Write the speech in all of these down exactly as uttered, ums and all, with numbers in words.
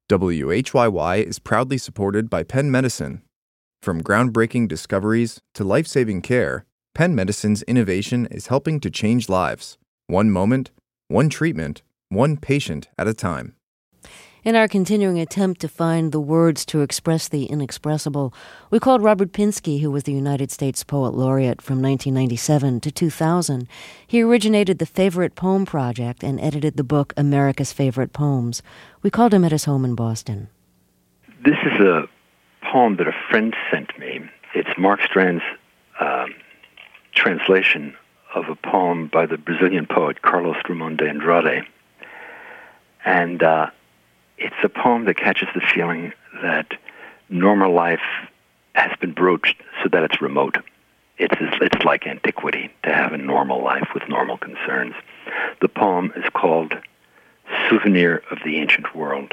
W H Y Y is proudly supported by Penn Medicine. From groundbreaking discoveries to life-saving care, Penn Medicine's innovation is helping to change lives, one moment, one treatment, one patient at a time. In our continuing attempt to find the words to express the inexpressible, we called Robert Pinsky, who was the United States Poet Laureate from nineteen ninety-seven to two thousand. He originated the Favorite Poem Project and edited the book America's Favorite Poems. We called him at his home in Boston. This is a poem that a friend sent me. It's Mark Strand's um, translation of a poem by the Brazilian poet Carlos Drummond de Andrade. And uh, it's a poem that catches the feeling that normal life has been broached so that it's remote. It's, it's like antiquity to have a normal life with normal concerns. The poem is called Souvenir of the Ancient World.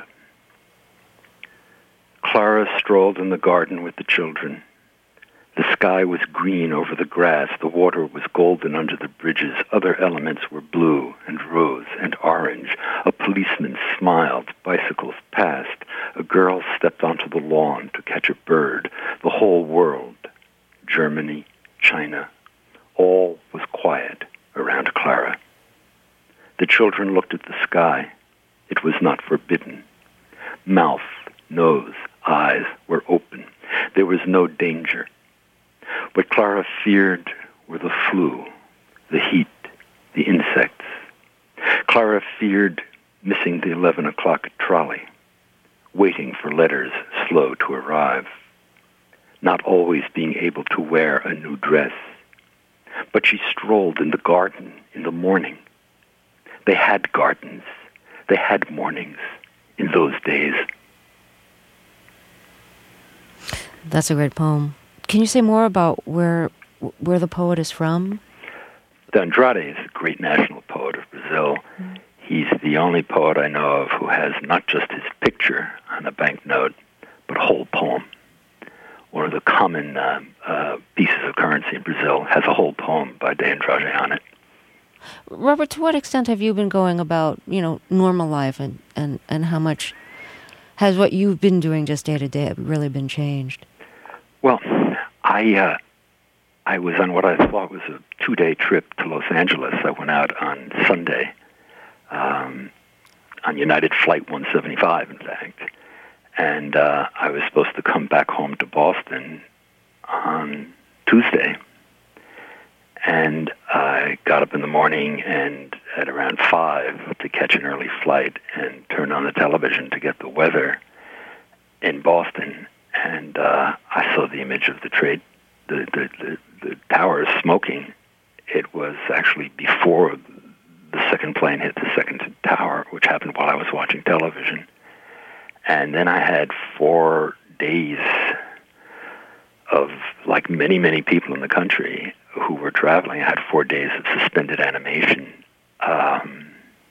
Clara strolled in the garden with the children. The sky was green over the grass. The water was golden under the bridges. Other elements were blue and rose and orange. A policeman smiled. Bicycles passed. A girl stepped onto the lawn to catch a bird. The whole world, Germany, China, all was quiet around Clara. The children looked at the sky. It was not forbidden. Mouth, nose, eyes were open. There was no danger. What Clara feared were the flu, the heat, the insects. Clara feared missing the eleven o'clock trolley, waiting for letters slow to arrive, not always being able to wear a new dress. But she strolled in the garden in the morning. They had gardens. They had mornings in those days. That's a great poem. Can you say more about where where the poet is from? De Andrade is a great national poet of Brazil. Mm. He's the only poet I know of who has not just his picture on a banknote, but a whole poem. One of the common uh, uh, pieces of currency in Brazil has a whole poem by De Andrade on it. Robert, to what extent have you been going about, you know, normal life, and, and, and how much has what you've been doing just day to day really been changed? Well, I uh, I was on what I thought was a two-day trip to Los Angeles. I went out on Sunday, um, on United Flight one seventy-five, in fact. And uh, I was supposed to come back home to Boston on Tuesday. And I got up in the morning and at around five to catch an early flight and turned on the television to get the weather in Boston. And uh, I saw the image of the trade, the, the, the, the towers smoking. It was actually before the second plane hit the second tower, which happened while I was watching television. And then I had four days of, like many, many people in the country who were traveling, I had four days of suspended animation, um,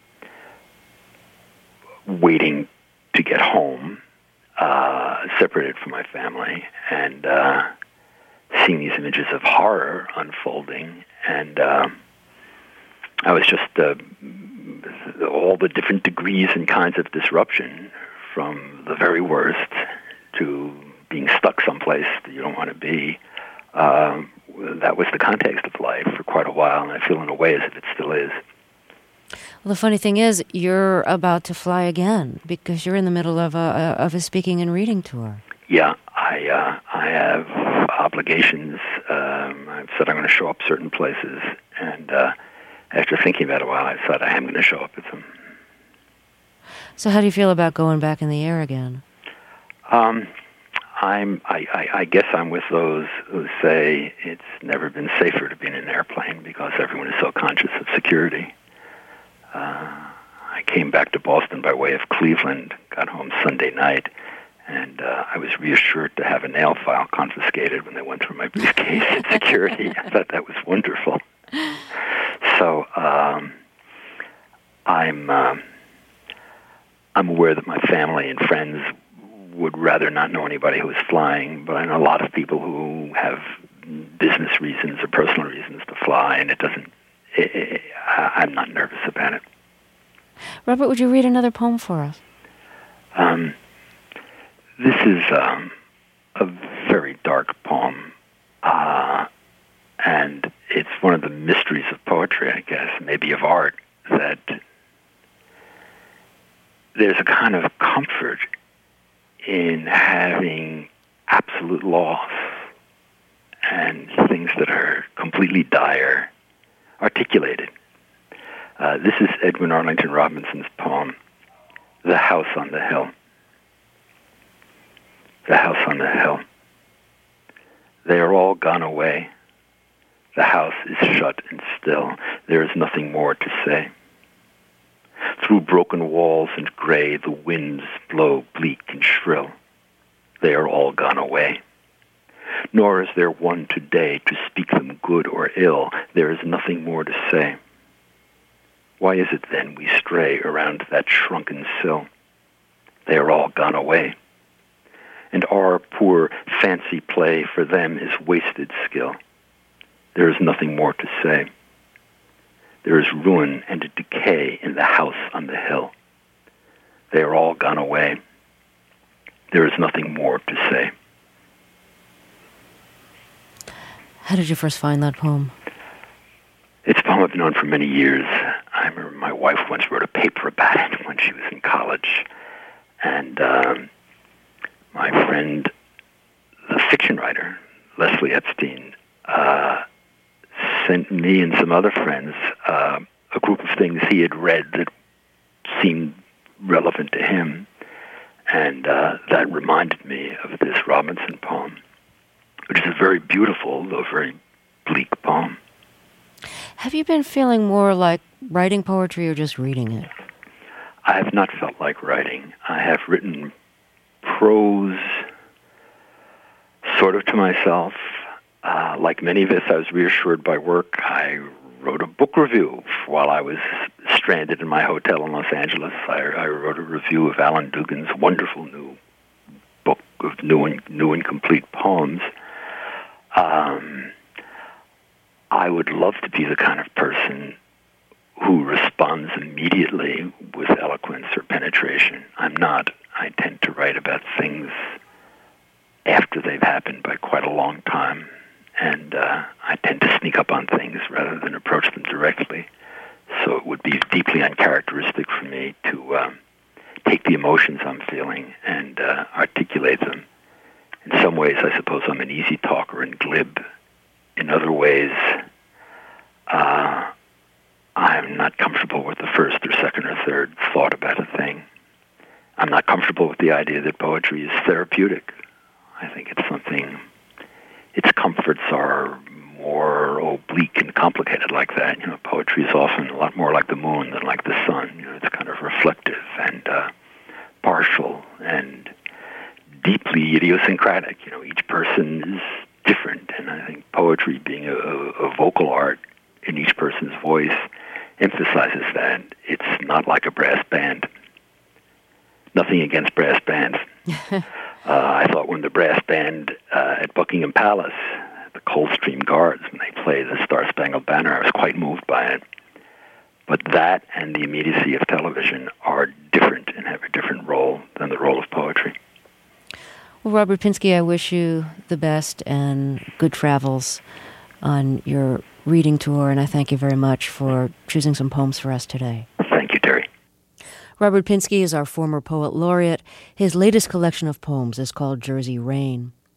waiting to get home, uh, separated from my family, and uh, seeing these images of horror unfolding. And uh, I was just uh, all the different degrees and kinds of disruption, from the very worst to being stuck someplace that you don't want to be. Um, that was the context of life for quite a while, and I feel in a way as if it still is. Well, the funny thing is, you're about to fly again because you're in the middle of a of a speaking and reading tour. Yeah, I uh, I have obligations. Um, I've said I'm going to show up certain places, and uh, after thinking about it a while, I said I am going to show up at them. So, how do you feel about going back in the air again? Um. I'm, I, I, I guess I'm with those who say it's never been safer to be in an airplane because everyone is so conscious of security. Uh, I came back to Boston by way of Cleveland, got home Sunday night, and uh, I was reassured to have a nail file confiscated when they went through my briefcase at security. I thought that was wonderful. So um, I'm, um, I'm aware that my family and friends would rather not know anybody who is flying, but I know a lot of people who have business reasons or personal reasons to fly, and it doesn't, it, it, I'm not nervous about it. Robert, would you read another poem for us? Um, this is um, a very dark poem, uh, and it's one of the mysteries of poetry, I guess, maybe of art, that there's a kind of comfort in having absolute loss and things that are completely dire articulated. Uh, this is Edwin Arlington Robinson's poem, The House on the Hill. The house on the hill. They are all gone away. The house is shut and still. There is nothing more to say. Through broken walls and gray, the winds blow bleak and shrill. They are all gone away. Nor is there one today to speak them good or ill. There is nothing more to say. Why is it then we stray around that shrunken sill? They are all gone away. And our poor fancy play for them is wasted skill. There is nothing more to say. There is ruin and decay in the house on the hill. They are all gone away. There is nothing more to say. How did you first find that poem? It's a poem I've known for many years. I remember my wife once wrote a paper about it when she was in college. And um, my friend, the fiction writer, Leslie Epstein, uh, sent me and some other friends uh, a group of things he had read that seemed relevant to him. And uh, that reminded me of this Robinson poem, which is a very beautiful, though very bleak poem. Have you been feeling more like writing poetry or just reading it? I have not felt like writing. I have written prose sort of to myself. Uh, like many of us, I was reassured by work. I wrote a book review while I was stranded in my hotel in Los Angeles. I, I wrote a review of Alan Dugan's wonderful new book of new and, new and complete poems. Um, I would love to be the kind of person who responds immediately with eloquence or penetration. I'm not. I tend to write about things after they've happened by quite a long time, and uh, I tend to sneak up on things rather than approach them directly. So it would be deeply uncharacteristic for me to um, take the emotions I'm feeling and uh, articulate them. In some ways, I suppose I'm an easy talker and glib. In other ways, uh, I'm not comfortable with the first or second or third thought about a thing. I'm not comfortable with the idea that poetry is therapeutic. I think it's something, its comforts are more oblique and complicated like that. You know, poetry is often a lot more like the moon than like the sun. You know, it's kind of reflective and uh, partial and deeply idiosyncratic. You know, each person is different, and I think poetry being a, a vocal art in each person's voice emphasizes that. It's not like a brass band. Nothing against brass bands. uh, I thought when the brass band uh, at Buckingham Palace, the Coldstream Guards, when they play the Star-Spangled Banner, I was quite moved by it. But that and the immediacy of television are different and have a different role than the role of poetry. Well, Robert Pinsky, I wish you the best and good travels on your reading tour, and I thank you very much for choosing some poems for us today. Thank you, Terry. Robert Pinsky is our former poet laureate. His latest collection of poems is called Jersey Rain.